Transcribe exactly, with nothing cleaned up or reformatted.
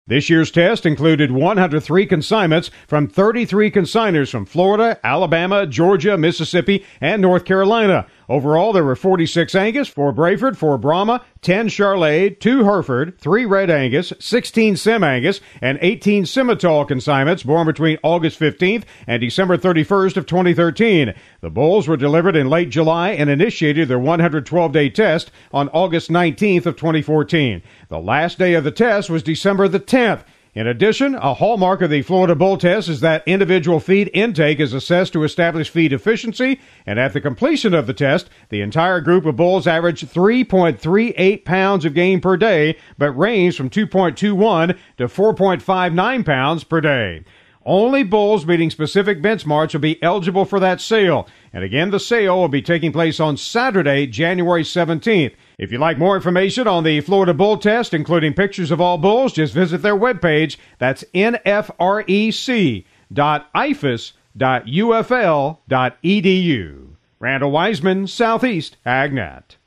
This year's test included one hundred three consignments from thirty-three consigners from Florida, Alabama, Georgia, Mississippi, and North Carolina. Overall, there were forty-six Angus, four Brayford, four Brahma, ten Charolais, two Hereford, three Red Angus, sixteen Sim Angus, and eighteen Simmental consignments born between August fifteenth and December thirty-first of twenty thirteen. The bulls were delivered in late July and initiated their one hundred twelve day test on August nineteenth of twenty fourteen. The last day of the test was December the tenth. In addition, a hallmark of the Florida Bull Test is that individual feed intake is assessed to establish feed efficiency, and at the completion of the test, the entire group of bulls averaged three point three eight pounds of gain per day, but ranged from two point two one to four point five nine pounds per day. Only bulls meeting specific benchmarks will be eligible for that sale. And again, the sale will be taking place on Saturday, January seventeenth. If you'd like more information on the Florida Bull Test, including pictures of all bulls, just visit their webpage. That's N F R E C dot I F A S dot U F L dot E D U. Randall Wiseman, Southeast AgNet.